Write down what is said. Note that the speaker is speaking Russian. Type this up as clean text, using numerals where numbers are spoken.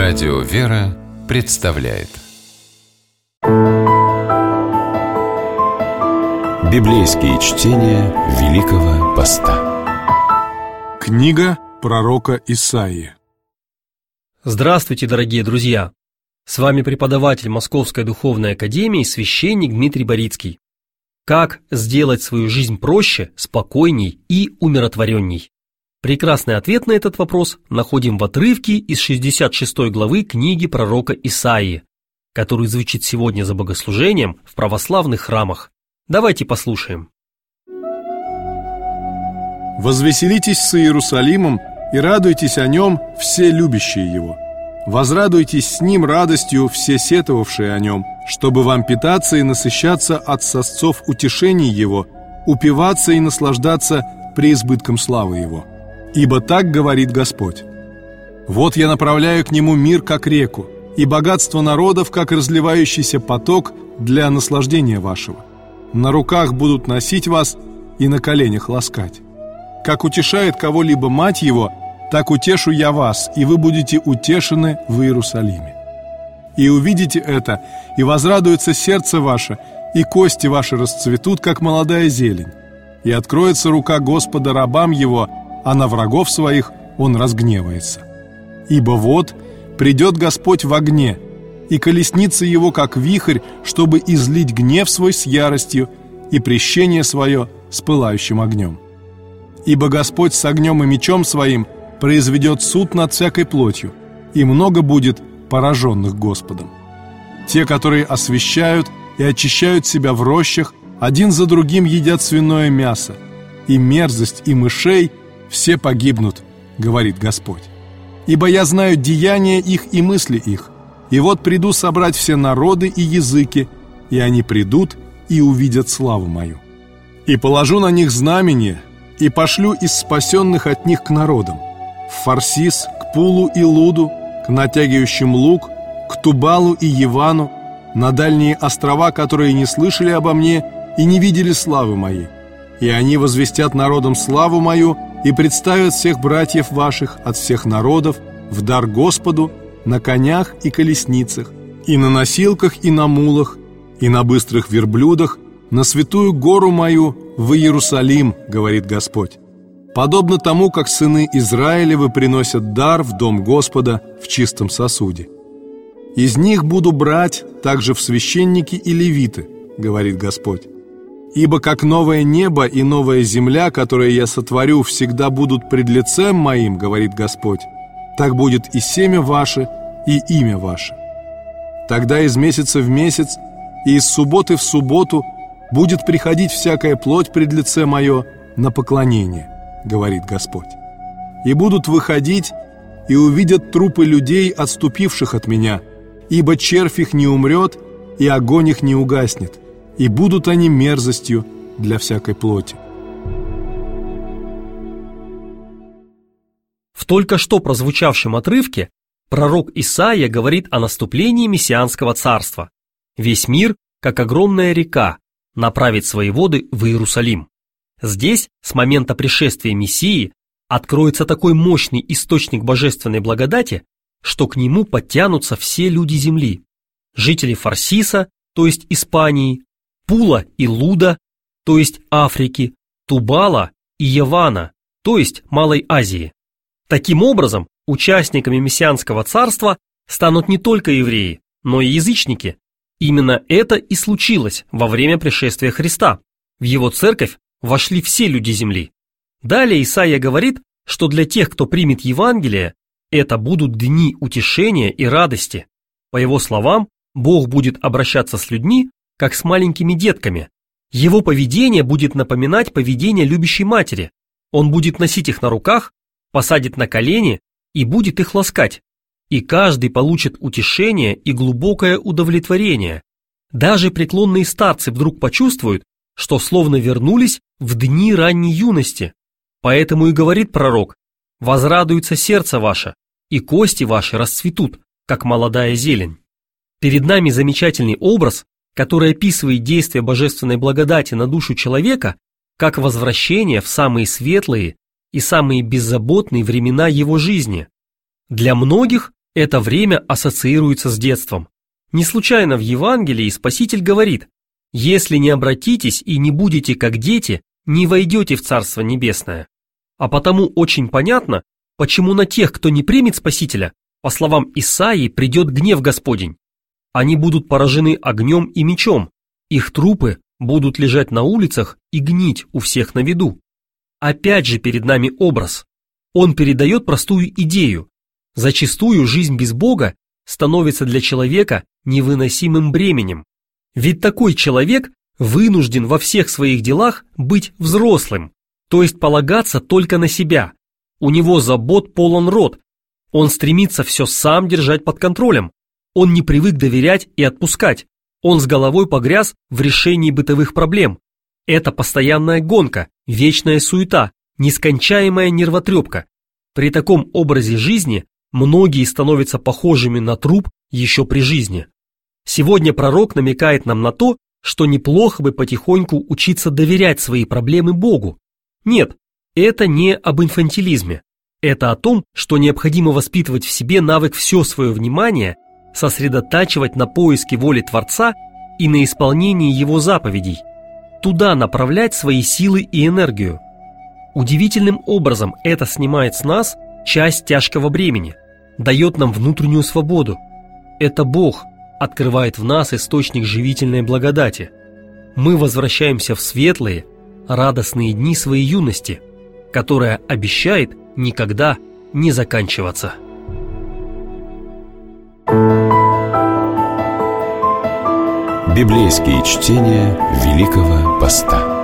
Радио «Вера» представляет Библейские чтения Великого Поста. Книга пророка Исаии. Здравствуйте, дорогие друзья! С вами преподаватель Московской Духовной Академии, священник Дмитрий Борицкий. Как сделать свою жизнь проще, спокойней и умиротворенней? Прекрасный ответ на этот вопрос находим в отрывке из 66 главы книги пророка Исаии, который звучит сегодня за богослужением в православных храмах. Давайте послушаем. «Возвеселитесь с Иерусалимом и радуйтесь о нем, все любящие его. Возрадуйтесь с ним радостью, все сетовавшие о нем, чтобы вам питаться и насыщаться от сосцов утешений его, упиваться и наслаждаться преизбытком славы его. Ибо так говорит Господь: вот я направляю к нему мир, как реку, и богатство народов, как разливающийся поток для наслаждения вашего. На руках будут носить вас и на коленях ласкать. Как утешает кого-либо мать его, так утешу я вас, и вы будете утешены в Иерусалиме. И увидите это, и возрадуется сердце ваше, и кости ваши расцветут, как молодая зелень. И откроется рука Господа рабам его, а на врагов своих он разгневается. Ибо вот придет Господь в огне, и колесница его, как вихрь, чтобы излить гнев свой с яростью и прещение свое с пылающим огнем. Ибо Господь с огнем и мечом своим произведет суд над всякой плотью, и много будет пораженных Господом. Те, которые освящают и очищают себя в рощах, один за другим едят свиное мясо, и мерзость, и мышей все погибнут, говорит Господь. Ибо я знаю деяния их и мысли их, и вот приду собрать все народы и языки, и они придут и увидят славу мою. И положу на них знамение, и пошлю из спасенных от них к народам, в Фарсис, к Пулу и Луду, к натягивающим лук, к Тубалу и Явану, на дальние острова, которые не слышали обо мне и не видели славы моей. И они возвестят народам славу мою и представят всех братьев ваших от всех народов в дар Господу на конях и колесницах, и на носилках, и на мулах, и на быстрых верблюдах, на святую гору мою в Иерусалим, говорит Господь. Подобно тому, как сыны Израилевы приносят дар в дом Господа в чистом сосуде. Из них буду брать также в священники и левиты, говорит Господь. Ибо как новое небо и новая земля, которые я сотворю, всегда будут пред лицем моим, говорит Господь, так будет и семя ваше, и имя ваше. Тогда из месяца в месяц и из субботы в субботу будет приходить всякая плоть пред лице мое на поклонение, говорит Господь. И будут выходить и увидят трупы людей, отступивших от меня, ибо червь их не умрет, и огонь их не угаснет, и будут они мерзостью для всякой плоти. В только что прозвучавшем отрывке пророк Исаия говорит о наступлении мессианского царства. Весь мир, как огромная река, направит свои воды в Иерусалим. Здесь, с момента пришествия Мессии, откроется такой мощный источник божественной благодати, что к нему подтянутся все люди земли. Жители Фарсиса, то есть Испании, Пула и Луда, то есть Африки, Тубала и Явана, то есть Малой Азии. Таким образом, участниками мессианского царства станут не только евреи, но и язычники. Именно это и случилось во время пришествия Христа. В его церковь вошли все люди земли. Далее Исаия говорит, что для тех, кто примет Евангелие, это будут дни утешения и радости. По его словам, Бог будет обращаться с людьми, как с маленькими детками. Его поведение будет напоминать поведение любящей матери. Он будет носить их на руках, посадит на колени и будет их ласкать. И каждый получит утешение и глубокое удовлетворение. Даже преклонные старцы вдруг почувствуют, что словно вернулись в дни ранней юности. Поэтому и говорит пророк: «Возрадуется сердце ваше, и кости ваши расцветут, как молодая зелень». Перед нами замечательный образ, который описывает действие божественной благодати на душу человека, как возвращение в самые светлые и самые беззаботные времена его жизни. Для многих Это время ассоциируется с детством. Не случайно в Евангелии Спаситель говорит: «Если не обратитесь и не будете как дети, не войдете в Царство Небесное». А потому очень понятно, почему на тех, кто не примет Спасителя, по словам Исаии, придет гнев Господень. Они будут поражены огнем и мечом, их трупы будут лежать на улицах и гнить у всех на виду. Опять же перед нами образ. Он передает простую идею. Зачастую жизнь без Бога становится для человека невыносимым бременем. Ведь такой человек вынужден во всех своих делах быть взрослым, то есть полагаться только на себя. У него забот полон рот. Он стремится все сам держать под контролем. Он не привык доверять и отпускать. Он с головой погряз в решении бытовых проблем. Это постоянная гонка, вечная суета, нескончаемая нервотрепка. При таком образе жизни многие становятся похожими на труп еще при жизни. Сегодня пророк намекает нам на то, что неплохо бы потихоньку учиться доверять свои проблемы Богу. Нет, это не об инфантилизме. Это о том, что необходимо воспитывать в себе навык все свое внимание сосредотачивать на поиске воли Творца и на исполнении Его заповедей. Туда направлять свои силы и энергию. Удивительным образом это снимает с нас часть тяжкого бремени, дает нам внутреннюю свободу. Это Бог открывает в нас источник живительной благодати. Мы возвращаемся в светлые, радостные дни своей юности, которая обещает никогда не заканчиваться. Библейские чтения Великого Поста.